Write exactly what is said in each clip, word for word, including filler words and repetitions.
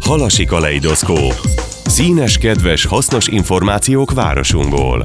Halasi kaleidoszkóp. Színes, kedves, hasznos információk városunkból.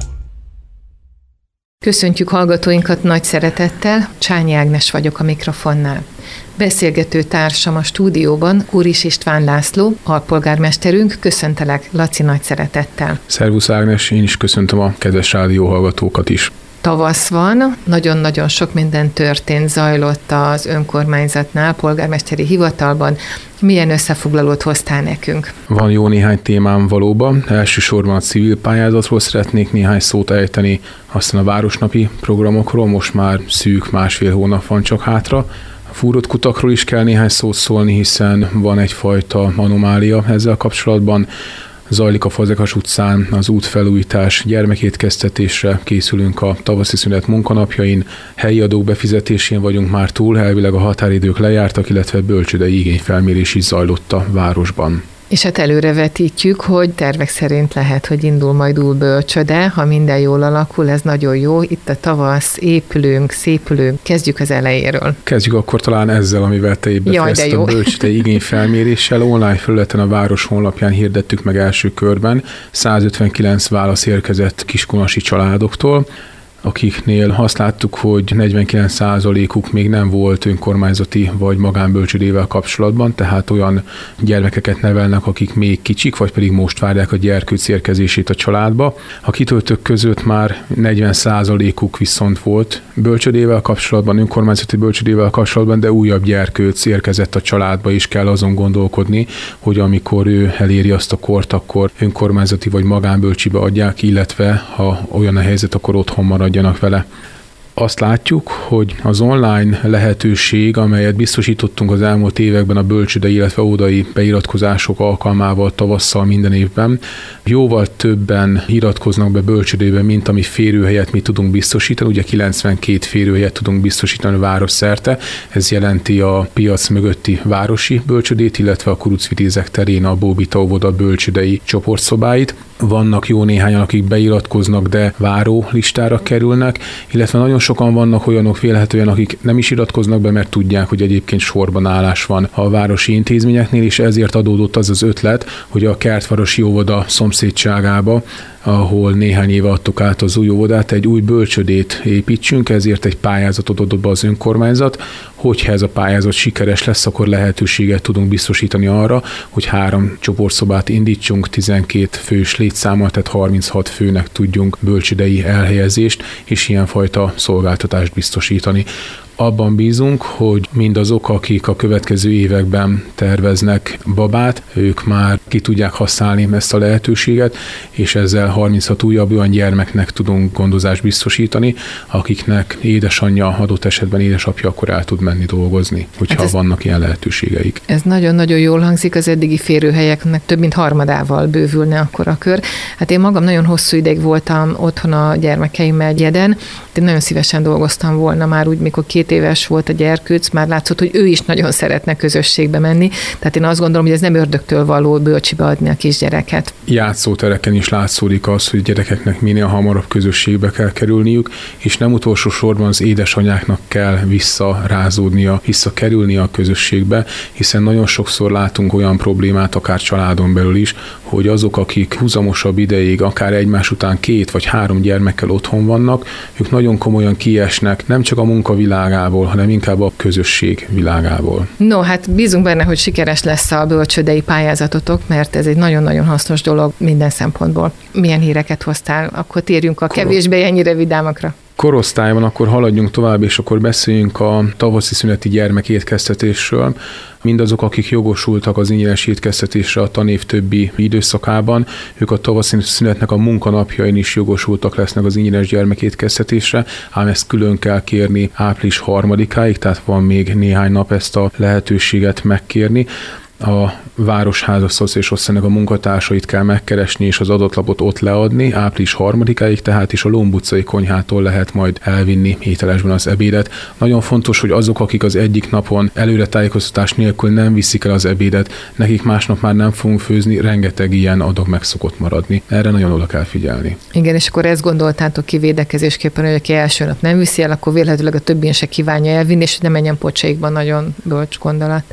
Köszöntjük hallgatóinkat nagy szeretettel, Csányi Ágnes vagyok a mikrofonnál. Beszélgető társam a stúdióban Kuris István László, alpolgármesterünk. Köszöntelek, Laci, nagy szeretettel. Szervusz Ágnes, én is köszöntöm a kedves rádióhallgatókat is. Tavasz van, nagyon-nagyon sok minden történt, zajlott az önkormányzatnál, polgármesteri hivatalban. Milyen összefoglalót hoztál nekünk? Van jó néhány témám valóban. Elsősorban a civil pályázatról szeretnék néhány szót ejteni, aztán a városnapi programokról, most már szűk másfél hónap van csak hátra. A fúrott kutakról is kell néhány szót szólni, hiszen van egyfajta anomália ezzel kapcsolatban. Zajlik a Fazekas utcán az útfelújítás, gyermekétkeztetésre készülünk a tavaszi szünet munkanapjain, helyi adók befizetésén vagyunk már túl, elvileg a határidők lejártak, illetve bölcsődei igényfelmérés is zajlott a városban. És hát előrevetítjük, hogy tervek szerint lehet, hogy indul majd új bölcsöde, ha minden jól alakul, ez nagyon jó. Itt a tavasz, épülünk, szépülünk, kezdjük az elejéről. Kezdjük akkor talán ezzel, amivel te így befejezted a bölcsödei igényfelméréssel. Online felületen a város honlapján hirdettük meg első körben. százötvenkilenc válasz érkezett kiskunasi családoktól, akiknél azt láttuk, hogy negyvenkilenc százalékuk még nem volt önkormányzati vagy magánbölcsődével kapcsolatban, tehát olyan gyermekeket nevelnek, akik még kicsik, vagy pedig most várják a gyerkőc érkezését a családba. A kitöltők között már negyven százalékuk viszont volt bölcsődével kapcsolatban, önkormányzati bölcsődével kapcsolatban, de újabb gyerkőc érkezett a családba, is kell azon gondolkodni, hogy amikor ő eléri azt a kort, akkor önkormányzati vagy magánbölcsibe adják, illetve ha olyan a helyzet, akkor otthon maradjanak vele. Azt látjuk, hogy az online lehetőség, amelyet biztosítottunk az elmúlt években a bölcsődei, illetve óvodai beiratkozások alkalmával tavasszal minden évben, jóval többen iratkoznak be bölcsődébe, mint ami férőhelyet mi tudunk biztosítani. Ugye kilencvenkét férőhelyet tudunk biztosítani a város szerte. Ez jelenti a piac mögötti városi bölcsődét, illetve a Kurucvitézek terén a Bóbita óvoda bölcsődei csoportszobáit. Vannak jó néhányan, akik beiratkoznak, de váró listára kerülnek, illetve nagyon sokan vannak olyanok vélhetően, akik nem is iratkoznak be, mert tudják, hogy egyébként sorban állás van a városi intézményeknél, és ezért adódott az az ötlet, hogy a Kertvárosi óvoda szomszédságába, ahol néhány éve adtuk át az új óvodát, egy új bölcsödét építsünk, ezért egy pályázatot adott be az önkormányzat. Hogyha ez a pályázat sikeres lesz, akkor lehetőséget tudunk biztosítani arra, hogy három csoportszobát indítsunk, tizenkét fős létszámmal, tehát harminchat főnek tudjunk bölcsődei elhelyezést és ilyenfajta szolgáltatást biztosítani. Abban bízunk, hogy mindazok, akik a következő években terveznek babát, ők már ki tudják használni ezt a lehetőséget, és ezzel harminchat újabb olyan gyermeknek tudunk gondozást biztosítani, akiknek édesanyja, adott esetben édesapja akkor el tud menni dolgozni, hogyha hát vannak ilyen lehetőségeik. Ez nagyon-nagyon jól hangzik, az eddigi férőhelyeknek több mint harmadával bővülne akkor a kör. Hát én magam nagyon hosszú ideig voltam otthon a gyermekeimmel Gyeden, én nagyon szívesen dolgoztam volna már úgy, mikor két éves volt a gyerkőc, már látszott, hogy ő is nagyon szeretne közösségbe menni. Tehát én azt gondolom, hogy ez nem ördögtől való bölcsibe adni a kisgyereket. Játszótereken is látszódik az, hogy gyerekeknek minél hamarabb közösségbe kell kerülniük, és nem utolsó sorban az édesanyáknak kell visszarázódnia, visszakerülnie a közösségbe, hiszen nagyon sokszor látunk olyan problémát, akár családon belül is, hogy azok, akik húzamosabb ideig, akár egymás után két vagy három gyermekkel otthon vannak, ők nagyon komolyan kiesnek, nem csak a munkavilágából, hanem inkább a közösség világából. No, hát bízunk benne, hogy sikeres lesz a bölcsődei pályázatotok, mert ez egy nagyon-nagyon hasznos dolog minden szempontból. Milyen híreket hoztál? Akkor térjünk a kevésbé ennyire vidámakra. Korosztályban akkor haladjunk tovább, és akkor beszéljünk a tavaszi szüneti gyermekétkeztetésről. Mindazok, akik jogosultak az ingyenes étkeztetésre a tanév többi időszakában, ők a tavaszi szünetnek a munkanapjain is jogosultak lesznek az ingyenes gyermekétkeztetésre, ám ezt külön kell kérni április harmadikáig, tehát van még néhány nap ezt a lehetőséget megkérni. A Városháza Szociális Osztálynak a munkatársait kell megkeresni, és az adatlapot ott leadni április harmadikáig, tehát is a Lomb utcai konyhától lehet majd elvinni ételesben az ebédet. Nagyon fontos, hogy azok, akik az egyik napon előre tájékoztatás nélkül nem viszik el az ebédet, nekik másnap már nem fogunk főzni, rengeteg ilyen adag meg szokott maradni. Erre nagyon oda kell figyelni. Igen, és akkor ezt gondoltátok ki védekezésképpen, hogy aki első nap nem viszi el, akkor vélhetőleg a többien se kívánja elvinni, és hogy ne menjen pocsaikban, nagyon bölcs gondolat.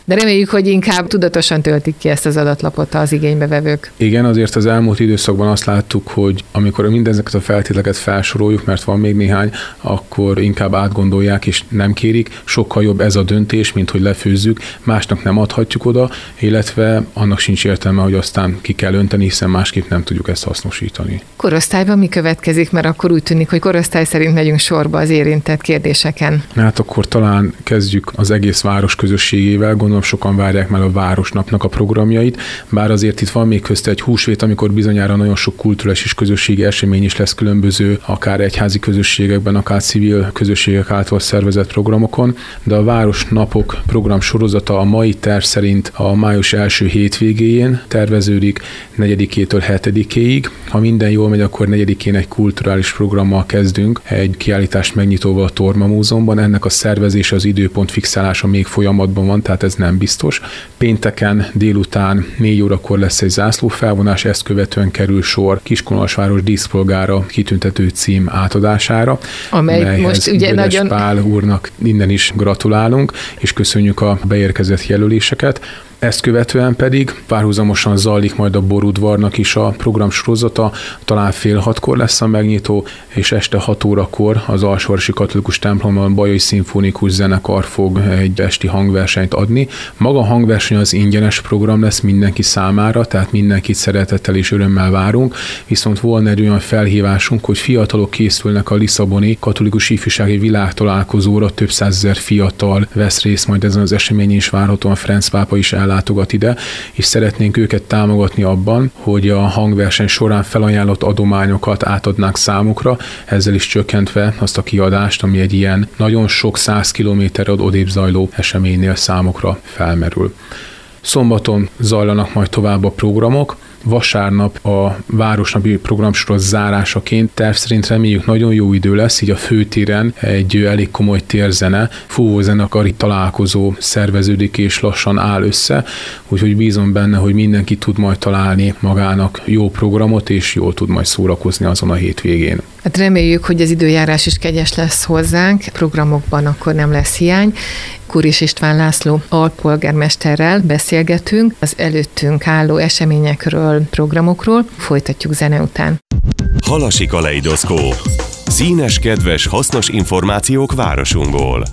De reméljük, hogy inkább tudatosan töltik ki ezt az adatlapot az igénybevevők. Igen, azért az elmúlt időszakban azt láttuk, hogy amikor mindezeket a feltételeket felsoroljuk, mert van még néhány, akkor inkább átgondolják és nem kérik. Sokkal jobb ez a döntés, mint hogy lefőzzük, másnak nem adhatjuk oda, illetve annak sincs értelme, hogy aztán ki kell önteni, hiszen másképp nem tudjuk ezt hasznosítani. Korosztályban mi következik, mert akkor úgy tűnik, hogy korosztály szerint megyünk sorba az érintett kérdéseken. Hát akkor talán kezdjük az egész város közösségével. Gondolom sokan várják már a Városnapnak a programjait, bár azért itt van még közte egy húsvét, amikor bizonyára nagyon sok kulturális és közösségi esemény is lesz különböző, akár egyházi közösségekben, akár civil közösségek által szervezett programokon, de a Városnapok program sorozata a mai terv szerint a május első hétvégéjén terveződik, negyedikétől hetedikéig. Ha minden jól megy, akkor negyedikén egy kulturális programmal kezdünk, egy kiállítás megnyitóval a Torma Múzeumban. Ennek a szervezése, az időpont fixálása még folyamatban van, tehát ez nem biztos. Pénteken délután négy órakor lesz egy zászlófelvonás, ezt követően kerül sor Kiskunhalasváros díszpolgára kitüntető cím átadására, amely most ugye Vödes nagyon... Pál úrnak innen is gratulálunk, és köszönjük a beérkezett jelöléseket. Ezt követően pedig párhuzamosan zajlik majd a Borudvarnak is a programsorozata, talán fél hatkor lesz a megnyitó, és este hat órakor az Alsóvárosi Katolikus templomban Bajai Szimfonikus Zenekar fog egy esti hangversenyt adni. Maga a hangverseny az ingyenes program lesz mindenki számára, tehát mindenkit szeretettel és örömmel várunk, viszont volna egy olyan felhívásunk, hogy fiatalok készülnek a Lisszaboni Katolikus Ifjúsági Világtalálkozóra, több százezer fiatal vesz részt majd ezen az eseményen, és várhatóan Ferenc pápa is ellátogat ide, és szeretnénk őket támogatni abban, hogy a hangverseny során felajánlott adományokat átadnák számukra, ezzel is csökkentve azt a kiadást, ami egy ilyen nagyon sok száz kilométerrel odébb zajló eseménynél számukra felmerül. Szombaton zajlanak majd tovább a programok. Vasárnap a Városnapi programsorozat zárásaként terv szerint reméljük nagyon jó idő lesz, így a főtéren egy elég komoly térzene, fúvózenekari találkozó szerveződik és lassan áll össze, úgyhogy bízom benne, hogy mindenki tud majd találni magának jó programot, és jól tud majd szórakozni azon a hétvégén. Hát reméljük, hogy az időjárás is kegyes lesz hozzánk, programokban akkor nem lesz hiány. Kuris István László alpolgármesterrel beszélgetünk az előttünk álló eseményekről, programokról, folytatjuk zene után. Halasi kaleidoszkóp. Színes, kedves, hasznos információk városunkból.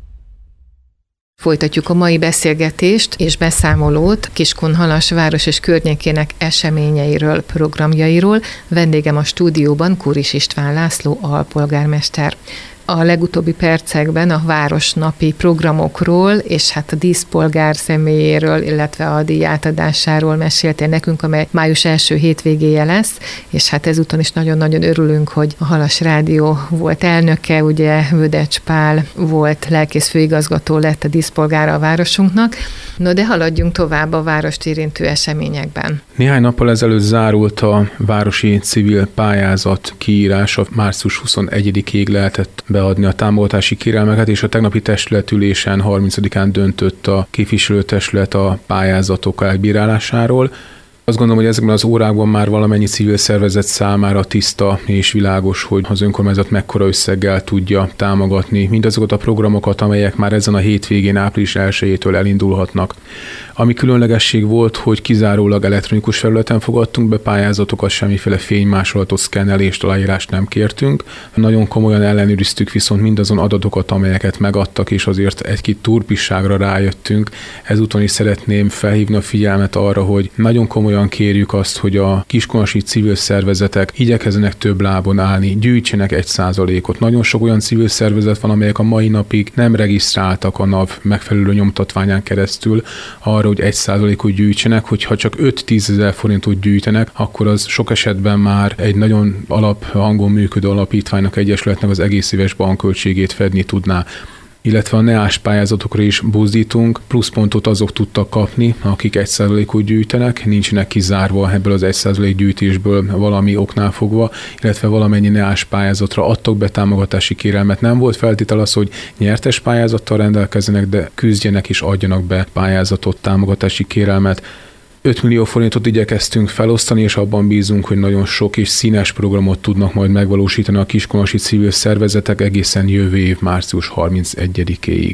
Folytatjuk a mai beszélgetést és beszámolót Kiskunhalas város és környékének eseményeiről, programjairól. Vendégem a stúdióban Kuris István László alpolgármester. A legutóbbi percekben a városnapi programokról és hát a díszpolgár személyéről, illetve a díj átadásáról meséltél nekünk, amely május első hétvégéje lesz, és hát ezúton is nagyon-nagyon örülünk, hogy a Halas Rádió volt elnöke, ugye Vödes Pál volt lelkész főigazgató, lett a díszpolgára a városunknak. No, de haladjunk tovább a várost érintő eseményekben. Néhány nappal ezelőtt zárult a városi civil pályázat kiírása, március huszonegyedikéig lehetett beadni a támogatási kérelmeket, és a tegnapi testületülésen harmincadikán döntött a képviselőtestület a pályázatok elbírálásáról. Azt gondolom, hogy ezekben az órákban már valamennyi civil szervezet számára tiszta és világos, hogy az önkormányzat mekkora összeggel tudja támogatni mindazokat a programokat, amelyek már ezen a hétvégén április elsejétől elindulhatnak. Ami különlegesség volt, hogy kizárólag elektronikus felületen fogadtunk be pályázatokat, semmiféle fénymásolatot, szkennelést, aláírást nem kértünk. Nagyon komolyan ellenőriztük viszont mindazon adatokat, amelyeket megadtak, és azért egy-két turpisságra rájöttünk. Ezúton is szeretném felhívni a figyelmet arra, hogy nagyon komolyan kérjük azt, hogy a kiskunhalasi civil szervezetek igyekezzenek több lábon állni, gyűjtsenek egy százalékot. Nagyon sok olyan civil szervezet van, amelyek a mai napig nem regisztráltak a NAV megfelelő nyomtatványán keresztül arra, hogy egy százalékot gyűjtsenek, hogyha csak öt-tízezer forintot gyűjtenek, akkor az sok esetben már egy nagyon alaphangon működő alapítványnak, egyesületnek az egész éves bankköltségét fedni tudná. Illetve a neás pályázatokra is buzdítunk, pluszpontot azok tudtak kapni, akik egy százalékot gyűjtenek, nincsenek kizárva ebből az egy százalék gyűjtésből valami oknál fogva, illetve valamennyi neás pályázatra adtak be támogatási kérelmet. Nem volt feltétel az, hogy nyertes pályázattal rendelkezzenek, de küzdjenek és adjanak be pályázatot, támogatási kérelmet. öt millió forintot igyekeztünk felosztani, és abban bízunk, hogy nagyon sok és színes programot tudnak majd megvalósítani a kiskunhalasi civil szervezetek egészen jövő év március harmincegyedikéig.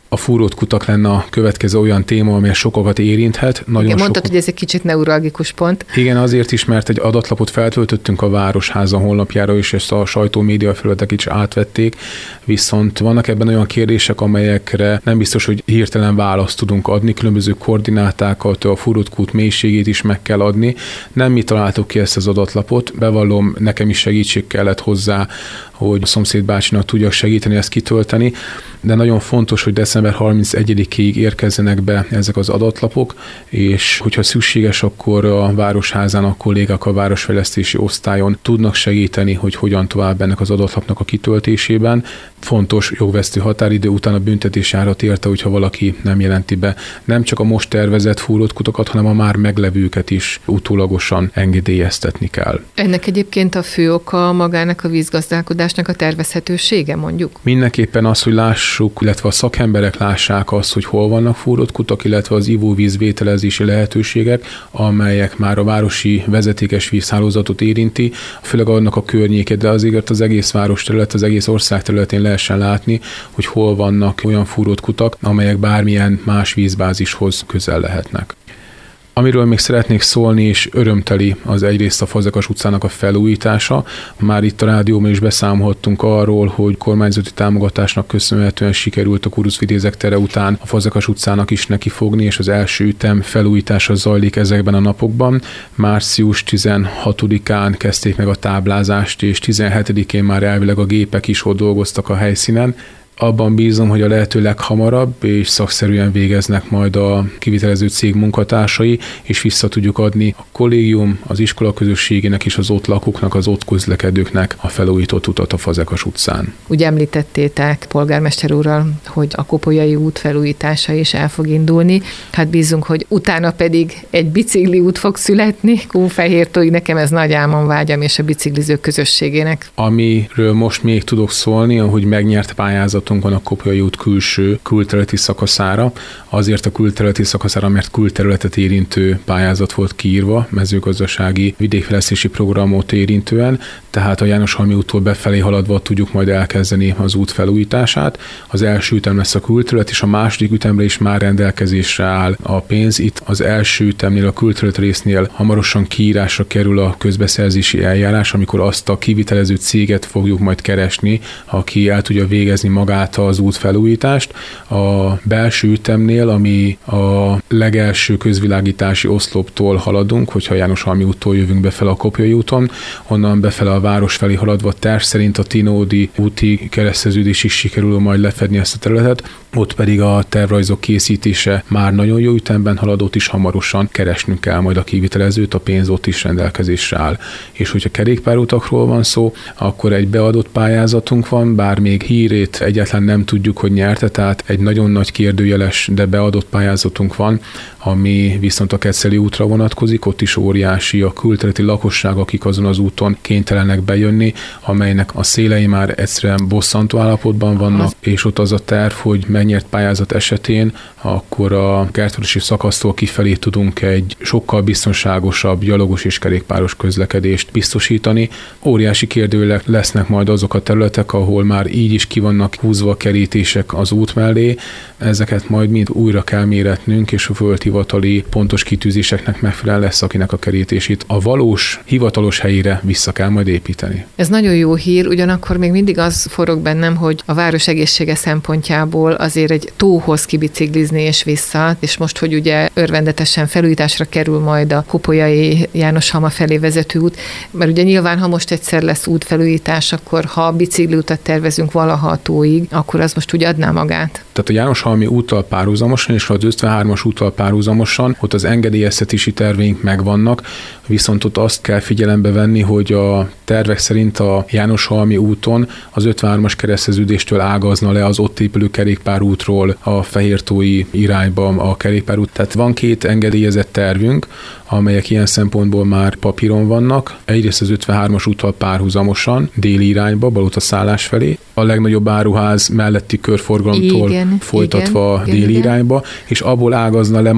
A fúrót kutak lenne a következő olyan téma, amely sokakat érinthet. Nagyon Igen, mondtad, sok... hogy ez egy kicsit neuralgikus pont. Igen, azért is, mert egy adatlapot feltöltöttünk a Városháza honlapjára, és ezt a sajtó média felületek is átvették, viszont vannak ebben olyan kérdések, amelyekre nem biztos, hogy hirtelen választ tudunk adni, különböző koordinátákat, a fúrót kút mélységét is meg kell adni. Nem mi találtuk ki ezt az adatlapot, bevallom, nekem is segítség kellett hozzá, hogy a szomszéd bácsinak tudjak segíteni ezt kitölteni, de nagyon fontos, hogy december harmincegyedikéig érkezzenek be ezek az adatlapok, és hogyha szükséges, akkor a Városházán a kollégák a városfejlesztési osztályon tudnak segíteni, hogy hogyan tovább ennek az adatlapnak a kitöltésében. Fontos jogvesztő határidő után a büntetés járat érte, hogyha valaki nem jelenti be nem csak a most tervezett fúrott kutakat, hanem a már meglevőket is utólagosan engedélyeztetni kell. Ennek egyébként a fő oka magának a vízgazdálkodásnak a tervezhetősége, mondjuk? Mindenképpen az, hogy lássuk, illetve a szakemberek lássák azt, hogy hol vannak fúrott kutak, illetve az ivóvíz vételezési lehetőségek, amelyek már a városi vezetékes vízhálózatot érinti, főleg annak a környékét, de azért az egész város terület, az egész ország területén lehessen látni, hogy hol vannak olyan fúrott kutak, amelyek bármilyen más vízbázishoz közel lehetnek. Amiről még szeretnék szólni, és örömteli, az egyrészt a Fazekas utcának a felújítása. Már itt a rádióban is beszámolhattunk arról, hogy kormányzati támogatásnak köszönhetően sikerült a Kurucvitézek tere után a Fazekas utcának is nekifogni, és az első ütem felújítása zajlik ezekben a napokban. március tizenhatodikán kezdték meg a táblázást, és tizenhetedikén már elvileg a gépek is ott dolgoztak a helyszínen. Abban bízom, hogy a lehető leghamarabb és szakszerűen végeznek majd a kivitelező cég munkatársai, és vissza tudjuk adni a kollégium, az iskola közösségének és az ott lakóknak, az ott közlekedőknek a felújított utat a Fazekas utcán. Ugye említettétek polgármester úrral, hogy a Kopolyai út felújítása is el fog indulni. Hát bízunk, hogy utána pedig egy bicikli út fog születni. Kunfehértóig nekem ez nagy álmom, vágyam, és a biciklizők közösségének. Amiről most még tudok szólni, ahogy megnyert pályázat van a Kopolyai út külső külterületi szakaszára. Azért a külterületi szakaszára, mert külterületet érintő pályázat volt kiírva, mezőgazdasági vidékfejlesztési programot érintően, tehát a Jánoshalmi úttól befelé haladva tudjuk majd elkezdeni az út felújítását. Az első ütem lesz a külterület, és a második ütemre is már rendelkezésre áll a pénz. Itt az első ütemnél, a külterület résznél hamarosan kiírásra kerül a közbeszerzési eljárás, amikor azt a kivitelező céget fogjuk majd keresni, aki el tudja végezni magát az út felújítást. A belső ütemnél, ami a legelső közvilágítási oszloptól haladunk, hogyha Jánoshalmi úttól jövünk befele a Kopolyai úton, onnan befele a város felé haladva terv szerint a Tinódi úti kereszteződésig sikerül majd lefedni ezt a területet, ott pedig a tervrajzok készítése már nagyon jó ütemben haladott, is hamarosan keresnünk kell majd a kivitelezőt, a pénz ott is rendelkezésre áll. És hogyha kerékpárutakról van szó, akkor egy beadott pályázatunk van, bár még hírét egyáltalán nem tudjuk, hogy nyerte, tehát egy nagyon nagy kérdőjeles, de beadott pályázatunk van, ami viszont a Ketszeli útra vonatkozik, ott is óriási a külterületi lakosság, akik azon az úton kénytelenek bejönni, amelynek a szélei már egyszerűen bosszantó állapotban vannak, az... és ott az a terv, hogy megnyert pályázat esetén, akkor a kertvárosi szakasztól kifelé tudunk egy sokkal biztonságosabb gyalogos és kerékpáros közlekedést biztosítani. Óriási kérdőjelek lesznek majd azok a területek, ahol már így is ki vannak húzva kerítések az út mellé, ezeket majd mind újra kell méretnünk, és a földhivatali pontos kitűzéseknek megfelelően lesz, akinek a kerítését a valós, hivatalos helyére vissza kell majd építeni. Ez nagyon jó hír, ugyanakkor még mindig az forog bennem, hogy a város egészsége szempontjából azért egy tóhoz kibiciklizni és vissza, és most, hogy ugye örvendetesen felújításra kerül majd a Kopolyai Jánoshalma felé vezető út, mert ugye nyilván, ha most egyszer lesz útfelújítás, akkor ha bicikliutat tervezünk valaha a tóig, akkor az most úgy adná magát. Tehát a Jánoshalmi úttal párhuzamosan és az ötvenhármas úttal párhuzamosan ott az engedélyeztetési terveink megvannak, viszont ott azt kell figyelembe venni, hogy a tervek szerint a Jánoshalmi úton az ötvenhármas kereszteződéstől ágazna le az ott épülő kerékpárútról a Fehértói irányba a kerékpárút. Tehát van két engedélyezett tervünk, amelyek ilyen szempontból már papíron vannak. Egyrészt az ötvenhármas úttal párhuzamosan déli irányba, Balotaszállás felé, a legnagyobb áruház melletti körforgalomtól igen, folytatva igen, déli igen, irányba, és abból ágazna le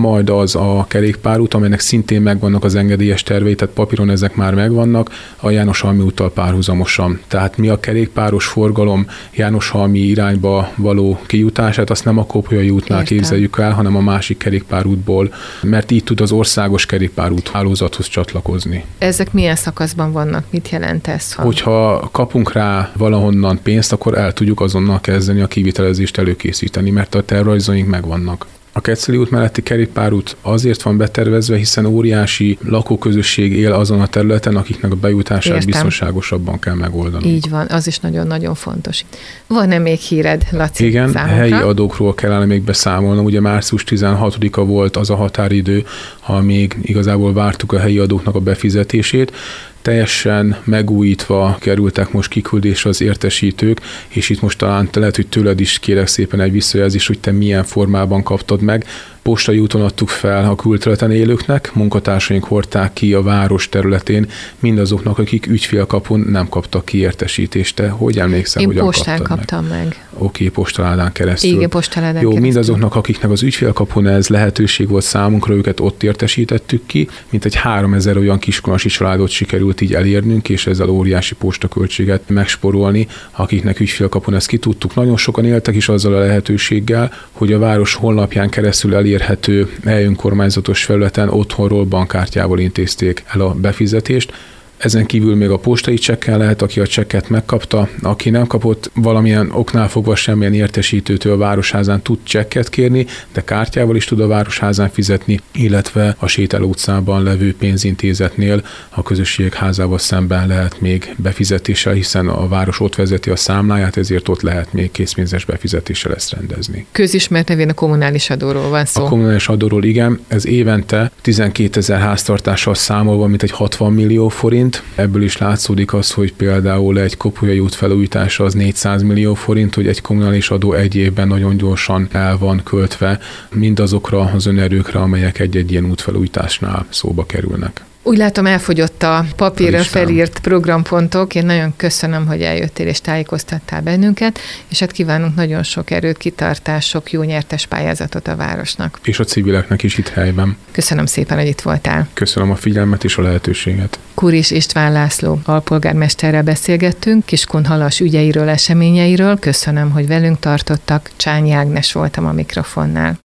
majd az a kerékpárút, amelynek szintén megvannak az engedélyes tervei, tehát papíron ezek már megvannak, a Jánoshalmi úttal párhuzamosan. Tehát mi a kerékpáros forgalom Jánoshalmi irányba való kijutását, azt nem a Kopolya útnál Értem. képzeljük el, hanem a másik kerékpárútból, mert így tud az országos kerékpárút hálózathoz csatlakozni. Ezek milyen szakaszban vannak? Mit jelent ez? Ha... Hogyha kapunk rá valahonnan pénzt, akkor el tudjuk azonnal kezdeni a kivitelezést előkészíteni, mert a tervrajzaink megvannak. A Ketszeli út melletti kerékpárút azért van betervezve, hiszen óriási lakóközösség él azon a területen, akiknek a bejutását Értem. biztonságosabban kell megoldani. Így van, az is nagyon-nagyon fontos. Van-e még híred, Laci, Igen, számunkra? Helyi adókról kellene még beszámolnom. Ugye március tizenhatodika volt az a határidő, amíg igazából vártuk a helyi adóknak a befizetését. Teljesen megújítva kerültek most kiküldésre az értesítők, és itt most talán lehet, hogy tőled is kérek szépen egy visszajelzés, hogy te milyen formában kaptad meg. Postai úton adtuk fel a külterületen élőknek, munkatársaink hordták ki a város területén mindazoknak, akik ügyfélkapun nem kaptak ki értesítést. Te hogy emlékszel, Én hogyan postán kaptad kaptam meg. meg. Oké, okay, postaládán keresztül. Igen, postaládán Jó, keresztül. mindazoknak, akiknek az ügyfélkapun ez lehetőség volt számunkra, őket ott értesítettük ki, mint egy háromezer olyan kiskunasi családot sikerült így elérnünk, és ezzel óriási postaköltséget megsporolni, akiknek ügyfélkapun ezt ki tudtuk. Nagyon sokan éltek is azzal a lehetőséggel, hogy a város honlapján keresztül elérhető önkormányzatos felületen otthonról bankkártyával intézték el a befizetést. Ezen kívül még a postai csekken lehet, aki a csekket megkapta, aki nem kapott valamilyen oknál fogva semmilyen értesítőtől a Városházán tud csekket kérni, de kártyával is tud a Városházán fizetni, illetve a Sétáló utcában levő pénzintézetnél a közösségek házával szemben lehet még befizetéssel, hiszen a város ott vezeti a számláját, ezért ott lehet még készpénzes befizetéssel ezt rendezni. Közismert nevén a kommunális adóról van szó. A kommunális adóról igen, ez évente tizenkétezer háztartással számolva, mint egy hatvan millió forint. Ebből is látszódik az, hogy például egy Kopolya út felújítása az négyszáz millió forint, hogy egy kommunális adó egy évben nagyon gyorsan el van költve mindazokra az önerőkre, amelyek egy-egy ilyen útfelújításnál szóba kerülnek. Úgy látom, elfogyott a papírra felírt programpontok. Én nagyon köszönöm, hogy eljöttél és tájékoztattál bennünket, és hát kívánunk nagyon sok erőt, kitartás, sok jó nyertes pályázatot a városnak. És a civileknek is itt helyben. Köszönöm szépen, hogy itt voltál. Köszönöm a figyelmet és a lehetőséget. Kuris István László alpolgármesterrel beszélgettünk, Kiskunhalas ügyeiről, eseményeiről. Köszönöm, hogy velünk tartottak. Csányi Ágnes voltam a mikrofonnál.